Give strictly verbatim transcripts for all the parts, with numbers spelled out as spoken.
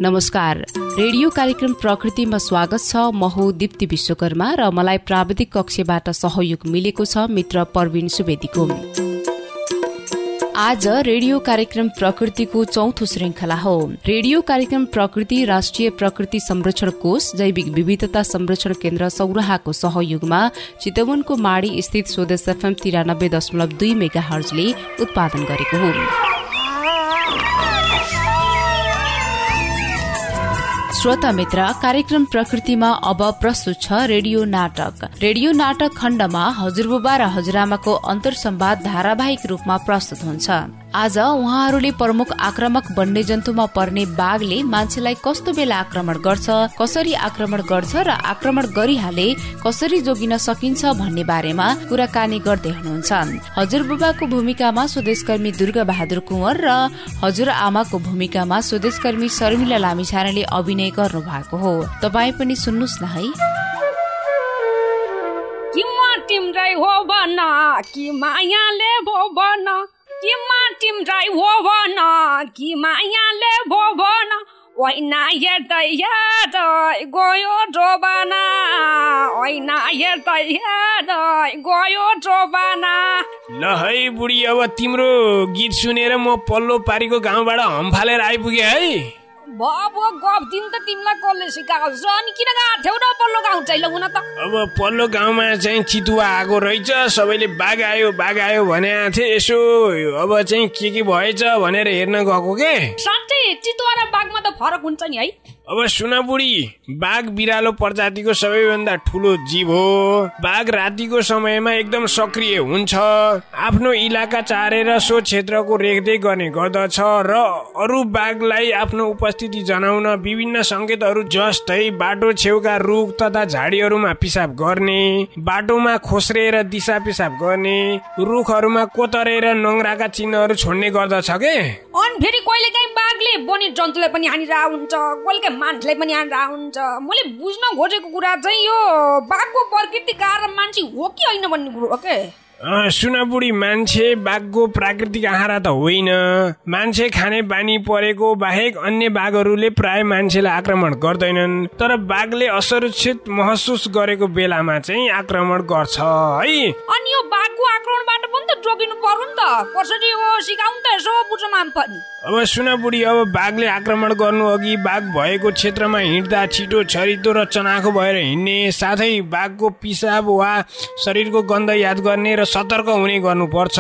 नमस्कार, रेडियो कार्यक्रम प्रकृतिमा स्वागत छ। म हो दीप्ति विश्वकर्मा र मलाई प्राविधिक कक्षबाट सहयोग मिलेको छ मित्र प्रवीण सुवेदीको। आज रेडियो कार्यक्रम प्रकृतिको चौथो श्रृंखला हो। रेडियो कार्यक्रम प्रकृति राष्ट्रिय प्रकृति संरक्षण कोष जैविक विविधता संरक्षण केन्द्र सौराहाको सहयोगमा चितवनको माडी स्थित स्वदेश एफएम तिरानब्बे दशमलव दुई मेगा हर्जले उत्पादन गरेको हो। श्रोता मित्र, कार्यक्रम प्रकृतिमा अब प्रस्तुत छ रेडियो नाटक। रेडियो नाटक खण्डमा हजुरबुबा र हजुरआमाको अन्तर संवाद धारावाहिक रूपमा प्रस्तुत हुन्छ। आज उहाँहरूले प्रमुख आक्रामक वन्यजन्तुमा पर्ने बाघले मान्छेलाई कस्तो बेला आक्रमण गर्छ, कसरी आक्रमण गर्छ र आक्रमण गरिहाले कसरी जोगिन सकिन्छ भन्ने बारेमा कुराकानी गर्दै हुनुहुन्छ। हजुरबुबाको भूमिकामा स्वदेशकर्मी दुर्गा बहादुर कुँवर र हजुरआमाको भूमिकामा स्वदेशकर्मी शर्मिला लामिछानेले अभिनय गर्नु भएको हो। तपाई पनि सुन्नुस् न है। किमा तिम्रै हो भन कि मायाले भो भन, किमा तिम्रै हो भन कि मायाले भो भन, ओइना हेर्दै हेर्दै गयो जोबाना, ओइना हेर्दै हेर्दै गयो जोबाना। ल है बुढी, अब तिम्रो गीत सुनेर म पल्लो पारीको गाउँबाट हम्फालेर आइपुगेँ है। बाबु गफ दिन त तिमीलाई कसले सिकाउँछ? अनि किन गएको थियौ र पल्लो गाउँ चाहिँ ल हुन त? अब पल्लो गाउँमा चाहिँ चितुवा आएको रहेछ, सबैले बाघ आयो बाघ आयो भने थिए। यसो अब चाहिँ के के भएछ भनेर हेर्न गएको के। साँच्चै चितुवा र बाघमा त फरक हुन्छ नि है? अब सुन बुढी, बाघ बिरालो प्रजातिको सबैभन्दा ठुलो जीव हो। बाघ रातिको समयमा एकदम सक्रिय हुन्छ, आफ्नो इलाका चारेर सो क्षेत्रको रेखदेख गर्ने गर्दछ र अरू बाघलाई आफ्नो उपस्थिति जनाउन विभिन्न संकेतहरू जस्तै बाटो छेउका रुख तथा झाडीहरूमा पिसाब गर्ने, बाटोमा खोस्रेर दिशा पिसाब गर्ने, रुखहरूमा कोतरेर नङ्ग्राका चिन्हहरू छोड्ने गर्दछ के। अनि फेरि कहिलेकाहीँ बाघले वन्य जन्तुलाई पनि हानिरहेको हुन्छ, कहिलेकाहीँ मान्छेलाई पनि हानिरहेको हुन्छ। मैले बुझ्न खोजेको कुरा चाहिँ यो बाघको प्रकृति कारण मान्छे हो कि होइन भन्ने कुरो हो के। सुन बुढी, मान्छे बाघको प्राकृतिक आहारा त होइन। मान्छे खाने बानी परेको बाहेक अन्य बाघहरूले प्राय मान्छेलाई आक्रमण गर्दैनन्, तर बाघले असुरक्षित महसुस गरेको बेलामा चाहिँ आक्रमण गर्छ है। अनि यो बाघको आक्रमणबाट पनि त जोगिनु पर्यो नि त, कसरी हो सिकाउनु त यसो बुझ्नमा पनि। अब सुन बुढी, अब बाघले आक्रमण गर्नु अघि बाघ भएको क्षेत्रमा हिँड्दा छिटो छरितो र चनाखो भएर हिँड्ने, साथै बाघको पिसाब वा शरीरको गन्ध याद गर्ने र सतर्क हुने गर्नुपर्छ।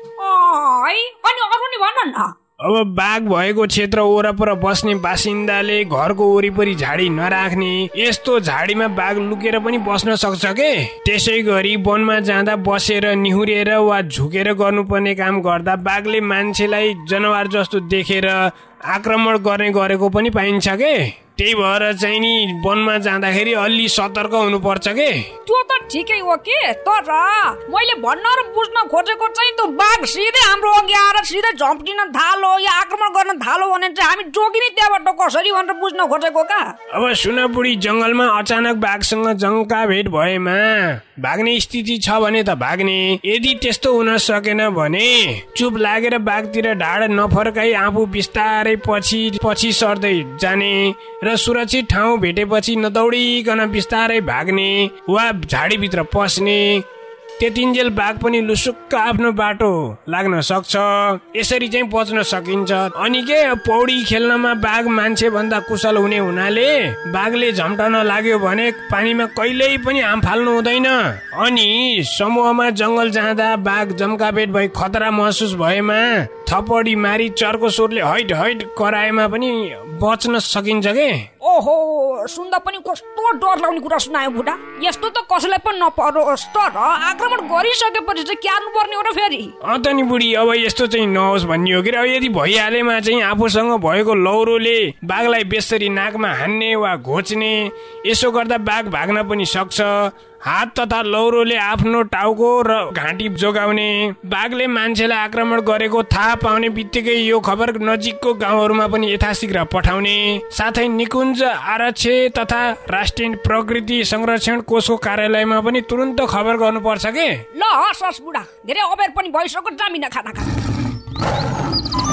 अनि अरू नि भन न। अब बाघ भएको क्षेत्र वरपर बस्ने बासिन्दाले घरको वरिपरि झाडी नराख्ने, यस्तो झाडीमा बाघ लुकेर पनि बस्न सक्छ के। त्यसै गरी वनमा जाँदा बसेर निहुरेर वा झुकेर गर्नुपर्ने काम गर्दा बाघले मान्छेलाई जनावर जस्तो देखेर आक्रमण गर्ने गरेको पनि पाइन्छ के। त्यही भएर चाहिँ नि वनमा जाँदाखेरि अलि सतर्क हुनुपर्छ के। त्यो त ठिकै हो के, तर मैले भन्न र बुझ्न खोजेको चाहिँ त्यो बाघ सिधै हाम्रो अघि आएर सिधै झम्टिन थालो या आक्रमण गर्न थालो भने चाहिँ हामी जोगिने त्यहाँबाट कसरी भनेर बुझ्न खोजेको का। अब सुन बुढी, जङ्गलमा अचानक बाघसँग जङ्का भेट भएमा भाग्ने स्थिति छ भने त भाग्ने, यदि त्यस्तो हुन सकेन भने चुप लागेर बाघतिर ढाड नफर्काई आफू बिस्तारै पछि पछि सर्दै जाने र सुरक्षित ठाउँ भेटेपछि नदौडिकन बिस्तारै भाग्ने वा झाडीभित्र पस्ने। त्यतिन्जेल बाघ पनि लुसुक्क आफ्नो बाटो लाग्न सक्छ। यसरी चाहिँ बच्न सकिन्छ। अनि के, पौडी खेल्नमा बाघ मान्छे भन्दा कुशल हुने हुनाले बाघले झम्टन लाग्यो भने पानीमा कहिल्यै पनि हाम फाल्नु हुँदैन। अनि समूहमा जङ्गल जाँदा बाघ जम्काभेट भई खतरा महसुस भएमा थपडी मारी चर्को स्वरले हैट हैट कराएमा पनि बच्न सकिन्छ के। ओहो, सुन्दा पनि कस्तो डर लाग्ने कुरा सुनायो बुढा। यस्तो त कसैलाई पनि नपरोस्, तर आक्रमण गरिसकेपछि चाहिँ क्यार्नु पर्ने हो र फेरि। अन्त नि बुढी, अब यस्तो चाहिँ नहोस् भन्ने हो कि। अब यदि भइहालेमा चाहिँ आफूसँग भएको लौरोले बाघलाई बेसरी नाकमा हान्ने वा घोच्ने, यसो गर्दा बाघ भाग्न पनि सक्छ। हात तथा लौरोले आफ्नो टाउको र घाँटी जोगाउने, बाघले मान्छेलाई आक्रमण गरेको थाहा पाउने बित्तिकै यो खबर नजिकको गाउँहरूमा पनि यथाशीघ्र पठाउने, साथै निकुञ्ज आरक्ष तथा राष्ट्रिय प्रकृति संरक्षण कोषको कार्यालयमा पनि तुरन्त खबर गर्नुपर्छ के। ल हस् बुढा, धेरै अबेर पनि भइसक्यो, जामिन खाना खा।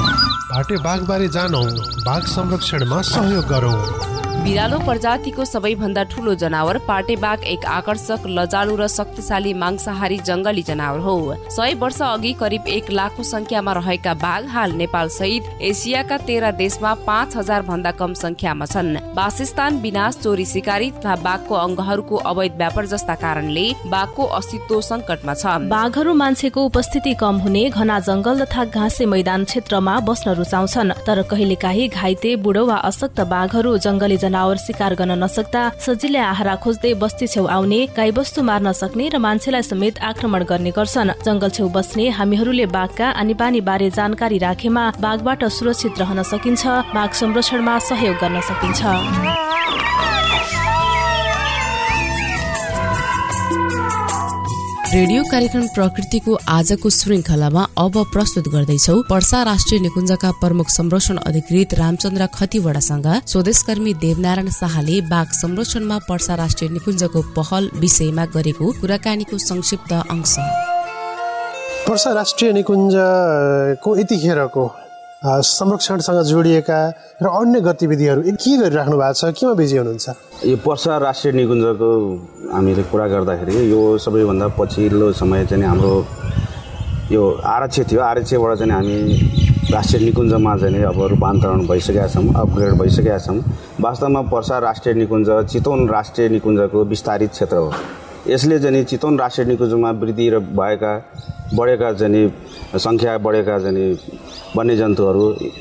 पाटे बाघबारे जानौँ, बाघ संरक्षणमा सहयोग गरौँ। बिरालो प्रजातिको सबैभन्दा ठूलो जनावर पाटे बाघ एक आकर्षक, लजालु र शक्तिशाली मांसाहारी जंगली जनावर हो। सय वर्ष अघि करिब एक लाखको संख्यामा रहेका बाघ हाल नेपाल सहित एसियाका तेह्र देशमा पाँच हजार भन्दा कम संख्यामा छन्। वासस्थान विनाश, चोरी सिकारी तथा बाघको अंगहरूको अवैध व्यापार जस्ता कारणले बाघको अस्तित्व संकटमा छ। बाघहरू मान्छेको उपस्थिति कम हुने घना जंगल तथा घाँसे मैदान क्षेत्रमा बस्न रुचाउँछन्, तर कहिलेकाहीँ घाइते, बुढो वा अशक्त बाघहरू जंगली जनावर शिकार गर्न नसक्दा सजिलै आहारा खोज्दै बस्ती छेउ आउने, गाईबस्तु मार्न सक्ने र मान्छेलाई समेत आक्रमण गर्ने गर्छन्। जंगल छेउ बस्ने हामीहरूले बाघका आनी बानी बारे जानकारी राखेमा बाघबाट सुरक्षित रहन सकिन्छ, बाघ संरक्षणमा सहयोग गर्न सकिन्छ। रेडियो कार्यक्रम प्रकृतिको आजको श्रृंखलामा अब प्रस्तुत गर्दैछौ पर्सा राष्ट्रिय निकुञ्जका प्रमुख संरक्षण अधिकृत रामचन्द्र खतिवड़ासँग स्वदेशकर्मी देवनारायण शाहले बाघ संरक्षणमा पर्सा राष्ट्रिय निकुञ्जको पहल विषयमा गरेको कुराकानीको संक्षिप्त अंश। पर्सा राष्ट्रिय निकुञ्जको यतिखेरको संरक्षणसँग जोडिएका र अन्य गतिविधिहरू के गरिराख्नु भएको छ, केमा बिजी हुनुहुन्छ? यो पर्सा राष्ट्रिय निकुञ्जको हामीले कुरा गर्दाखेरि यो सबैभन्दा पछिल्लो समय चाहिँ हाम्रो यो आरक्ष थियो। आरक्षबाट चाहिँ हामी राष्ट्रिय निकुञ्जमा चाहिँ अब रूपान्तरण भइसकेका छौँ, अपग्रेड भइसकेका छौँ। वास्तवमा पर्सा राष्ट्रिय निकुञ्ज चितवन राष्ट्रिय निकुञ्जको विस्तारित क्षेत्र हो। यसले चाहिँ चितवन राष्ट्रिय निकुञ्जमा वृद्धि र भएका बढेका चाहिँ सङ्ख्या बढेका चाहिँ वन्यजन्तुहरू,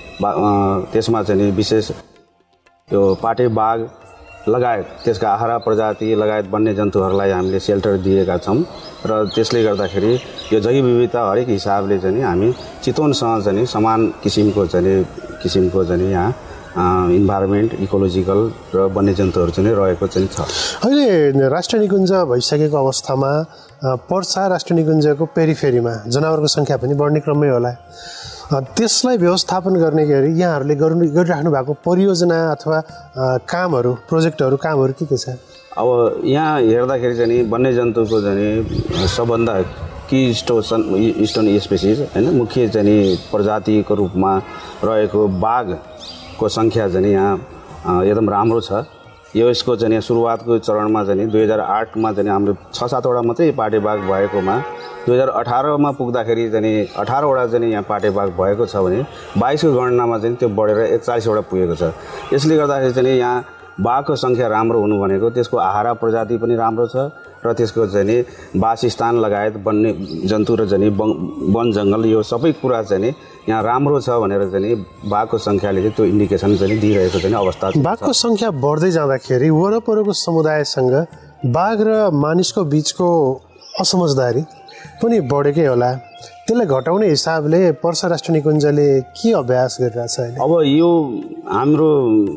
त्यसमा चाहिँ विशेष यो पाटे बाघ लगायत त्यसका आहारा प्रजाति लगायत वन्यजन्तुहरूलाई हामीले सेल्टर दिएका छौँ र त्यसले गर्दाखेरि यो जैव विविधता हरेक हिसाबले चाहिँ हामी चितवनसँग चाहिँ समान किसिमको चाहिँ किसिमको चाहिँ यहाँ इन्भाइरोमेन्ट, इकोलोजिकल र वन्यजन्तुहरू चाहिँ रहेको चाहिँ छ। अहिले राष्ट्रिय निकुञ्ज भइसकेको अवस्थामा पर्सा राष्ट्रिय निकुञ्जको पेरिफेरीमा जनावरको सङ्ख्या पनि बढ्ने क्रममै होला। त्यसलाई व्यवस्थापन गर्ने गरी यहाँहरूले गर्नु गरिराख्नु भएको परियोजना अथवा कामहरू, प्रोजेक्टहरू, कामहरू के के छ? अब यहाँ हेर्दाखेरि चाहिँ वन्यजन्तुको चाहिँ सबभन्दा कि स्टोसन स्टोन स्पेसिस होइन, मुख्य चाहिँ प्रजातिको रूपमा रहेको बाघको सङ्ख्या चाहिँ यहाँ एकदम राम्रो छ। यो यसको चाहिँ सुरुवातको चरणमा चाहिँ दुई हजार आठमा चाहिँ हाम्रो छ सातवटा मात्रै पाटे बाघ भएकोमा दुई हजार अठारमा पुग्दाखेरि चाहिँ अठारवटा चाहिँ यहाँ पाटे बाघ भएको छ भने बाइसको गणनामा चाहिँ त्यो बढेर एकचालिसवटा पुगेको छ। यसले गर्दाखेरि चाहिँ यहाँ बाघको सङ्ख्या राम्रो हुनु भनेको त्यसको आहारा प्रजाति पनि राम्रो छ र त्यसको चाहिँ वासस्थान लगायत वन्य जन्तु र चाहिँ वन जङ्गल यो सबै कुरा चाहिँ यहाँ राम्रो छ भनेर चाहिँ बाघको सङ्ख्याले चाहिँ त्यो इन्डिकेसन चाहिँ दिइरहेको चाहिँ अवस्था छ। बाघको सङ्ख्या बढ्दै जाँदाखेरि वरपरको समुदायसँग बाघ र मानिसको बिचको असमझदारी पनि बढेकै होला। त्यसलाई घटाउने हिसाबले पर्सा राष्ट्रिय निकुञ्जले के अभ्यास गरिरहेछ अहिले? अब यो हाम्रो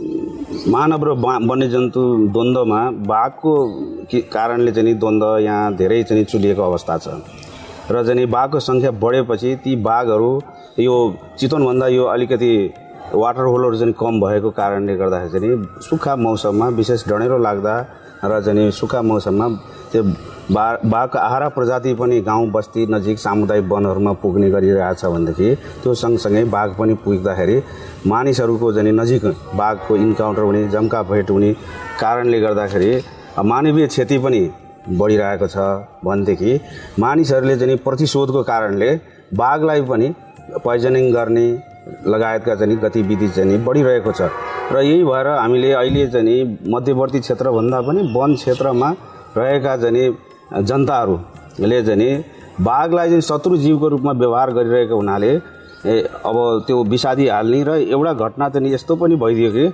मानव र वन्यजन्तु द्वन्द्वमा बाघको कारणले चाहिँ द्वन्द्व यहाँ धेरै चाहिँ चुलिएको अवस्था छ र चाहिँ बाघको सङ्ख्या बढेपछि ती बाघहरू यो चितवनभन्दा यो अलिकति वाटर होलहरू चाहिँ कम भएको कारणले गर्दाखेरि चाहिँ सुक्खा मौसममा विशेष डढेलो लाग्दा र चाहिँ सुक्खा मौसममा त्यो बा बाघको आहारा प्रजाति पनि गाउँ बस्ती नजिक सामुदायिक वनहरूमा पुग्ने गरिरहेछ भनेदेखि त्यो सँगसँगै बाघ पनि पुग्दाखेरि मानिसहरूको चाहिँ नजिक बाघको इन्काउन्टर हुने, जम्का भेट हुने कारणले गर्दाखेरि मानवीय क्षति पनि बढिरहेको छ भनेदेखि मानिसहरूले चाहिँ प्रतिशोधको कारणले बाघलाई पनि पोइजनिङ गर्ने लगायतका चाहिँ गतिविधि चाहिँ बढिरहेको छ र यही भएर हामीले अहिले चाहिँ मध्यवर्ती क्षेत्रभन्दा पनि वन क्षेत्रमा रहेका चाहिँ जनताहरूले चाहिँ बाघलाई चाहिँ शत्रु जीवको रूपमा व्यवहार गरिरहेको हुनाले अब त्यो विषादी हाल्ने र एउटा घटना चाहिँ यस्तो पनि भइदियो कि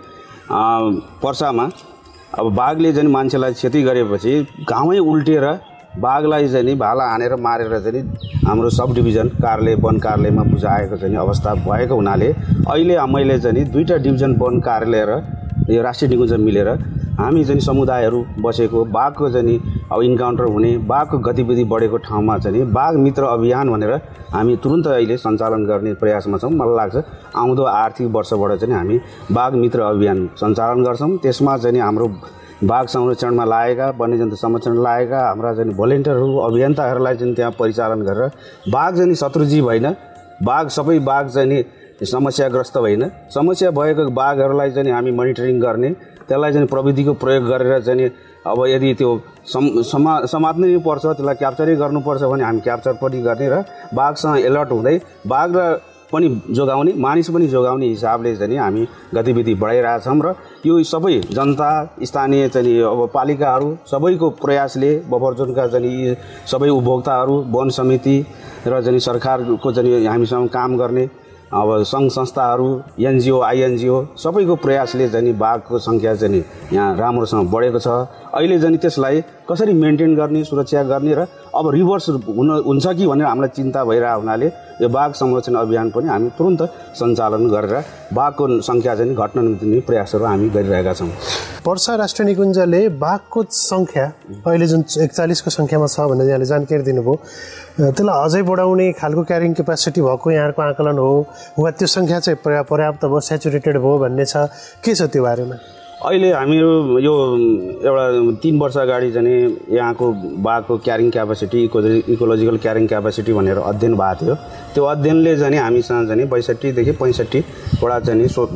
पर्सामा अब बाघले चाहिँ मान्छेलाई क्षति गरेपछि गाउँै उल्टिएर बाघलाई चाहिँ भाला हानेर मारेर चाहिँ हाम्रो सब डिभिजन कार्यालय वन कार्यालयमा बुझाएको चाहिँ अवस्था भएको हुनाले अहिले मैले चाहिँ दुईवटा डिभिजन वन कार्यालय र यो राष्ट्रिय निकुञ्ज मिलेर हामी चाहिँ समुदायहरू बसेको बाघको चाहिँ अब इन्काउन्टर हुने, बाघको गतिविधि बढेको ठाउँमा चाहिँ बाघ मित्र अभियान भनेर हामी तुरन्त अहिले सञ्चालन गर्ने प्रयासमा छौँ। मलाई लाग्छ आउँदो आर्थिक वर्षबाट चाहिँ हामी बाघ मित्र अभियान सञ्चालन गर्छौँ। त्यसमा चाहिँ हाम्रो बाघ संरक्षणमा लागेका, वन्यजन्तु संरक्षण लागेका हाम्रा चाहिँ भोलिन्टियरहरू, अभियन्ताहरूलाई चाहिँ त्यहाँ परिचालन गरेर बाघ चाहिँ शत्रुजीव होइन, बाघ सबै बाघ चाहिँ समस्याग्रस्त होइन। समस्या भएको बाघहरूलाई चाहिँ हामी मोनिटरिङ गर्ने, त्यसलाई चाहिँ प्रविधिको प्रयोग गरेर चाहिँ अब यदि त्यो सम समा समात्नै पर्छ, त्यसलाई क्याप्चरै गर्नुपर्छ भने हामी क्याप्चर पनि गर्ने र बाघसँग एलर्ट हुँदै बाघ र पनि जोगाउने, मानिस पनि जोगाउने हिसाबले चाहिँ हामी गतिविधि बढाइरहेछौँ र यो सबै जनता, स्थानीय चाहिँ अब पालिकाहरू सबैको प्रयासले बफर जोनका चाहिँ सबै उपभोक्ताहरू, वन समिति र चाहिँ सरकारको चाहिँ हामीसँग काम गर्ने अब सङ्घ संस्थाहरू, एनजिओ, आइएनजिओ सबैको प्रयासले चाहिँ बाघको सङ्ख्या चाहिँ यहाँ राम्रोसँग बढेको छ। अहिले चाहिँ त्यसलाई कसरी मेन्टेन गर्ने, सुरक्षा गर्ने र अब रिभर्स हुन हुन्छ कि भनेर हामीलाई चिन्ता भइरहेको हुनाले यो बाघ संरक्षण अभियान पनि हामी तुरन्त सञ्चालन गरेर बाघको सङ्ख्या चाहिँ घट्न नदिने प्रयासहरू हामी गरिरहेका छौँ। पर्सा राष्ट्रिय निकुञ्जले बाघको सङ्ख्या अहिले जुन एकचालिसको सङ्ख्यामा छ भनेर यहाँले जानकारी दिनुभयो, त्यसलाई अझै बढाउने खालको क्यारिङ क्यापेसिटी भएको यहाँको आकलन हो वा त्यो सङ्ख्या चाहिँ पर्याप्त भयो, सेचुरेटेड भयो भन्ने छ, के छ त्यो बारेमा? अहिले हामीहरू यो एउटा तीन वर्ष अगाडि चाहिँ यहाँको बाघको carrying capacity, eco ecological carrying capacity भनेर अध्ययन भएको थियो। त्यो अध्ययनले चाहिँ हामीसँग चाहिँ बैसठीदेखि पैँसठीवटा चाहिँ सो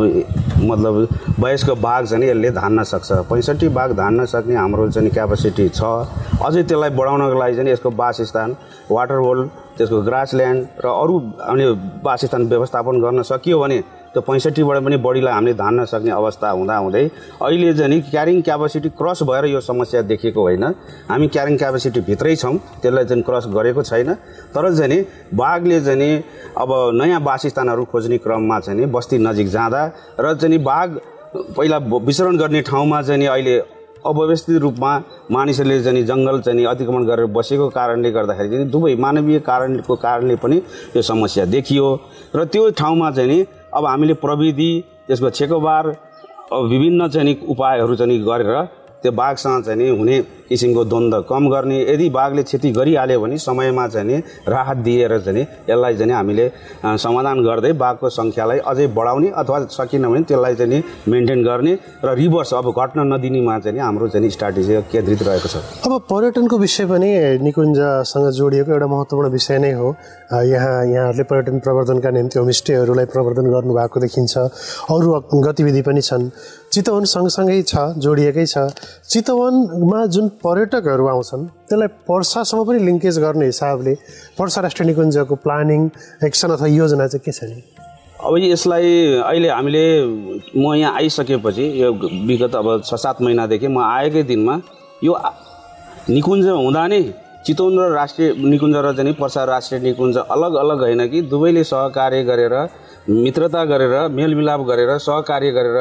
मतलब वयस्क बाघ चाहिँ यसले धान्न सक्छ। पैँसठी बाघ धान्न सक्ने हाम्रो चाहिँ क्यापेसिटी छ। अझै त्यसलाई बढाउनको लागि चाहिँ यसको वासस्थान, वाटर होल, त्यसको ग्रासल्यान्ड र अरू हामीले वासस्थान व्यवस्थापन गर्न सकियो भने त्यो पैँसठीबाट पनि बढीलाई हामीले धान्न सक्ने अवस्था हुँदाहुँदै अहिले चाहिँ क्यारिङ क्यापेसिटी क्रस भएर यो समस्या देखिएको होइन। हामी क्यारिङ क्यापेसिटी भित्रै छौँ, त्यसलाई चाहिँ क्रस गरेको छैन। तर चाहिँ बाघले चाहिँ अब नयाँ वासस्थानहरू खोज्ने क्रममा चाहिँ बस्ती नजिक जाँदा र चाहिँ बाघ पहिला विचरण गर्ने ठाउँमा चाहिँ अहिले अव्यवस्थित रूपमा मानिसहरूले चाहिँ जङ्गल चाहिँ अतिक्रमण गरेर बसेको कारणले गर्दाखेरि चाहिँ दुवै मानवीय कारणको कारणले पनि यो समस्या देखियो र त्यो ठाउँमा चाहिँ अब हामीले प्रविधि, त्यसको छेकोबार, अब विभिन्न चाहिँ उपायहरू चाहिँ गरेर त्यो बाघसँग चाहिँ हुने किसिमको द्वन्द्व कम गर्ने, यदि बाघले क्षति गरिहाल्यो भने समयमा चाहिँ राहत दिएर चाहिँ यसलाई चाहिँ हामीले समाधान गर्दै बाघको सङ्ख्यालाई अझै बढाउने अथवा सकिन भने त्यसलाई चाहिँ मेन्टेन गर्ने र रिभर्स अब घट्न नदिनेमा चाहिँ हाम्रो चाहिँ स्ट्राटेजी केन्द्रित रहेको छ। अब पर्यटनको विषय पनि निकुञ्जसँग जोडिएको एउटा महत्त्वपूर्ण विषय नै हो। यहाँ यहाँहरूले पर्यटन प्रवर्धनका निम्ति होमस्टेहरूलाई प्रवर्धन गर्नुभएको देखिन्छ, अरू गतिविधि पनि छन्। चितवन सँगसँगै छ, जोडिएकै छ। चितवनमा जुन पर्यटकहरू आउँछन् त्यसलाई पर्सासँग पनि लिङ्केज गर्ने हिसाबले पर्सा राष्ट्रिय निकुञ्जको प्लानिङ, एक्सन अथवा योजना चाहिँ के छ नि? अब यसलाई अहिले हामीले म यहाँ आइसकेपछि यो विगत अब छ सात महिनादेखि म आएकै दिनमा यो निकुञ्ज हुँदा नै चितवन र राष्ट्रिय निकुञ्ज र चाहिँ पर्सा राष्ट्रिय निकुञ्ज अलग अलग होइन कि दुवैले सहकार्य गरेर, मित्रता गरेर, मेलमिलाप गरेर, सहकार्य गरेर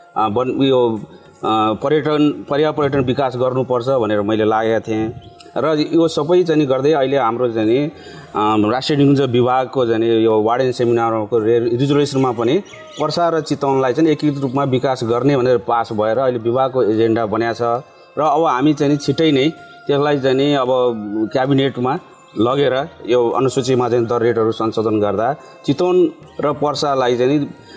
यो पर्यटन पर्या पर्यटन विकास गर्नुपर्छ भनेर मैले लागेका थिएँ र यो सबै चाहिँ गर्दै अहिले हाम्रो चाहिँ राष्ट्रिय निकुञ्ज विभागको चाहिँ यो वार्डेन सेमिनारको रिजोल्युसनमा पनि पर्सा र चितवनलाई चाहिँ एकीकृत रूपमा विकास गर्ने भनेर पास भएर अहिले विभागको एजेन्डा बन्या छ र अब हामी चाहिँ छिट्टै नै त्यसलाई चाहिँ अब क्याबिनेटमा लगेर यो अनुसूचीमा चाहिँ दर रेटहरू संशोधन गर्दा चितवन र पर्सालाई चाहिँ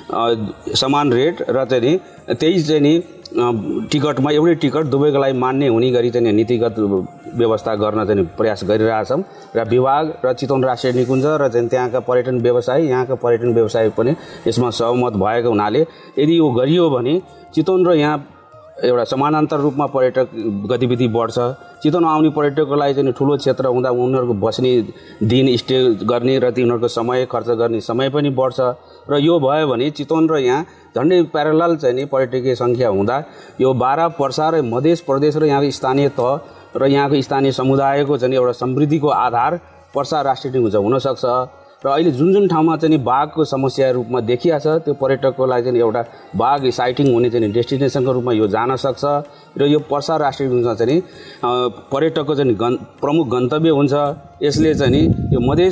समान रेट र चाहिँ त्यही चाहिँ टिकटमा एउटै टिकट दुवैको लागि मान्ने हुने गरी चाहिँ नीतिगत व्यवस्था गर्न चाहिँ प्रयास गरिरहेछौँ र विभाग र चितवन राष्ट्रिय निकुञ्ज र चाहिँ त्यहाँका पर्यटन व्यवसायी, यहाँका पर्यटन व्यवसायी पनि यसमा सहमत भएको हुनाले यदि यो गरियो भने चितवन र यहाँ एउटा समानान्तर रूपमा पर्यटक गतिविधि बढ्छ। चितवन आउने पर्यटकको लागि चाहिँ ठुलो क्षेत्र हुँदा उनीहरूको बस्ने दिन स्टे गर्ने र तिनीहरूको समय खर्च गर्ने समय पनि बढ्छ र यो भयो भने चितवन र यहाँ झन्डै प्यारलल चाहिँ पर्यटकीय सङ्ख्या हुँदा यो बाह्र पर्सा र मधेस प्रदेश र यहाँको स्थानीय तह र यहाँको स्थानीय समुदायको चाहिँ एउटा समृद्धिको आधार पर्सा राष्ट्रिय निकुञ्ज हुनसक्छ र अहिले जुन जुन ठाउँमा चाहिँ बाघको समस्या रूपमा देखिया छ त्यो पर्यटकको लागि चाहिँ एउटा बाघ साइटिङ हुने चाहिँ डेस्टिनेसनको रूपमा यो जान सक्छ र यो पर्सा राष्ट्रिय निकुञ्ज चाहिँ पर्यटकको चाहिँ गन् प्रमुख गन्तव्य हुन्छ। यसले चाहिँ यो मधेस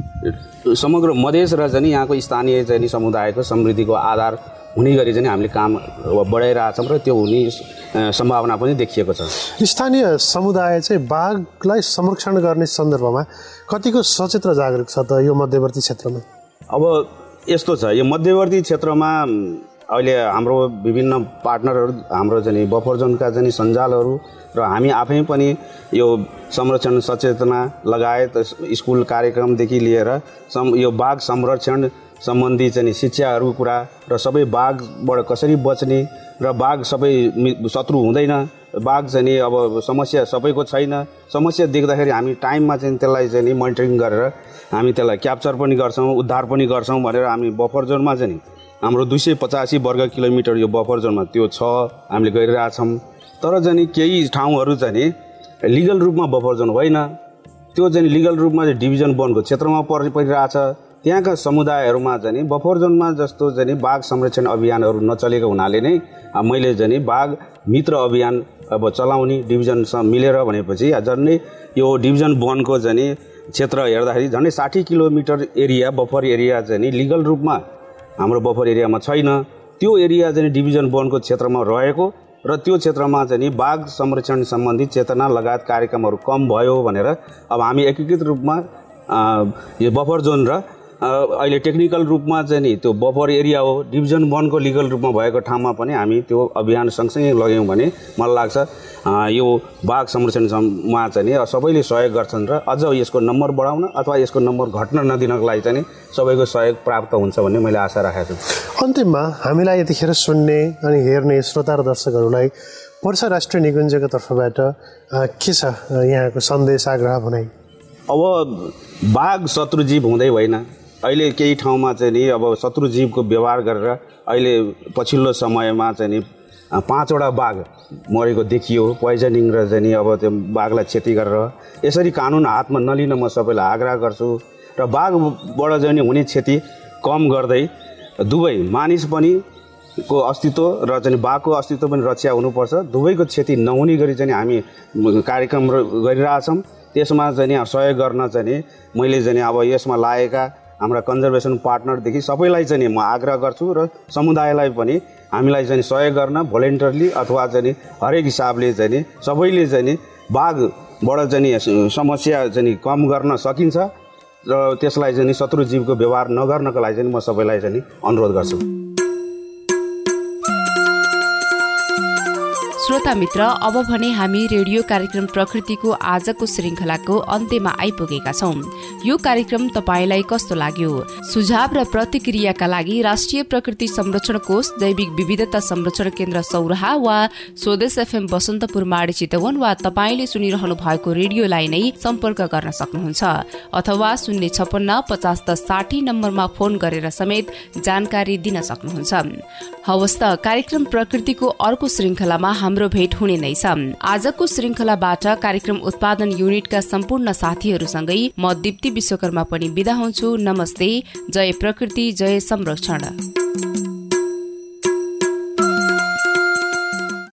समग्र मधेस र चाहिँ यहाँको स्थानीय चाहिँ समुदायको समृद्धिको आधार हुने गरी चाहिँ हामीले काम बढाइरहेछौँ र त्यो हुने सम्भावना पनि देखिएको छ। स्थानीय समुदाय चाहिँ बाघलाई संरक्षण गर्ने सन्दर्भमा कतिको सचेत र जागरुक छ त यो मध्यवर्ती क्षेत्रमा? अब यस्तो छ, यो मध्यवर्ती क्षेत्रमा अहिले हाम्रो विभिन्न पार्टनरहरू, हाम्रो चाहिँ बफर जोनका चाहिँ सञ्जालहरू र हामी आफै पनि यो संरक्षण सचेतना लगायत स्कुल कार्यक्रमदेखि लिएर सम यो बाघ संरक्षण सम्बन्धी चाहिँ शिक्षाहरूको कुरा र सबै बाघबाट कसरी बच्ने र बाघ सबै शत्रु हुँदैन, बाघ चाहिँ अब समस्या सबैको छैन, समस्या देख्दाखेरि हामी टाइममा चाहिँ त्यसलाई चाहिँ मोनिटरिङ गरेर हामी त्यसलाई क्याप्चर पनि गर्छौँ, उद्धार पनि गर्छौँ भनेर हामी बफर जोनमा चाहिँ हाम्रो दुई सय पचासी वर्ग किलोमिटर यो बफर जोनमा त्यो छ, हामीले गरिरहेछौँ। तर चाहिँ केही ठाउँहरू चाहिँ लिगल रूपमा बफर जोन होइन, त्यो चाहिँ लिगल रूपमा चाहिँ डिभिजन वनको क्षेत्रमा परि परिरहेछ। त्यहाँका समुदायहरूमा चाहिँ बफर जोनमा जस्तो चाहिँ बाघ संरक्षण अभियानहरू नचलेको हुनाले नै मैले चाहिँ बाघ मित्र अभियान अब चलाउने डिभिजनसँग मिलेर भनेपछि झन्डै यो डिभिजन वनको चाहिँ क्षेत्र हेर्दाखेरि झन्डै साठी किलोमिटर एरिया बफर एरिया चाहिँ लिगल रूपमा हाम्रो बफर एरियामा छैन। त्यो एरिया चाहिँ डिभिजन वनको क्षेत्रमा रहेको र त्यो क्षेत्रमा चाहिँ बाघ संरक्षण सम्बन्धी चेतना लगायत कार्यक्रमहरू कम भयो भनेर अब हामी एकीकृत रूपमा यो बफर जोन र अहिले टेक्निकल रूपमा चाहिँ नि त्यो बफर एरिया हो डिभिजन वनको लिगल रूपमा भएको ठाउँमा पनि हामी त्यो अभियान सँगसँगै लग्यौँ भने मलाई लाग्छ यो बाघ संरक्षणमा चाहिँ सबैले सहयोग गर्छन् र अझ यसको नम्बर बढाउन अथवा यसको नम्बर घट्न नदिनको लागि चाहिँ सबैको सहयोग प्राप्त हुन्छ भन्ने मैले आशा राखेको छु। अन्तिममा हामीलाई यतिखेर सुन्ने अनि हेर्ने श्रोता र दर्शकहरूलाई पर्सा राष्ट्रिय निकुञ्जको तर्फबाट के छ यहाँको सन्देश आग्रह भनाइ? अब बाघ शत्रुजीव हुँदै होइन, अहिले केही ठाउँमा चाहिँ नि अब शत्रुजीवको व्यवहार गरेर अहिले पछिल्लो समयमा चाहिँ नि पाँचवटा बाघ मरेको देखियो पोइजनिङ र चाहिँ अब त्यो बाघलाई क्षति गरेर। यसरी कानुन हातमा नलिन म सबैलाई आग्रह गर्छु र बाघबाट चाहिँ हुने क्षति कम गर्दै दुवै मानिस पनि को अस्तित्व र चाहिँ बाघको अस्तित्व पनि रक्षा हुनुपर्छ, दुवैको क्षति नहुने गरी चाहिँ हामी कार्यक्रम गरिरहेछौँ। त्यसमा चाहिँ सहयोग गर्न चाहिँ मैले चाहिँ अब यसमा लागेका हाम्रा कन्जर्भेसन पार्टनरदेखि सबैलाई चाहिँ म आग्रह गर्छु र समुदायलाई पनि हामीलाई चाहिँ सहयोग गर्न भोलिन्टियरली अथवा चाहिँ हरेक हिसाबले चाहिँ सबैले चाहिँ बाघबाट चाहिँ समस्या चाहिँ कम गर्न सकिन्छ र त्यसलाई चाहिँ शत्रुजीवको व्यवहार नगर्नको लागि चाहिँ म सबैलाई चाहिँ अनुरोध गर्छु। श्रोता मित्र, अब भने हामी रेडियो कार्यक्रम प्रकृतिको आजको श्रृङ्खलाको अन्त्यमा आइपुगेका छौं। यो कार्यक्रम तपाईलाई कस्तो लाग्यो? सुझाव र प्रतिक्रियाका लागि राष्ट्रिय प्रकृति संरक्षण कोष, जैविक विविधता संरक्षण केन्द्र सौराहा वा स्वदेश एफएम बसन्तपुर माडी चितवन वा तपाईले सुनिरहनु भएको रेडियोलाई नै सम्पर्क गर्न सक्नुहुन्छ अथवा शून्य छपन्न पचास दस साठी नम्बरमा फोन गरेर समेत जानकारी दिन सक्नुहुन्छ। हवस् त, कार्यक्रम प्रकृतिको अर्को श्रृङ्खलामा हाम्रो भेट हुने नै छ। आजको श्रृङ्खलाबाट कार्यक्रम उत्पादन युनिटका सम्पूर्ण साथीहरूसँगै म दीप्ति विश्वकर्मा पनि बिदा हुन्छु। नमस्ते। जय प्रकृति, जय संरक्षण।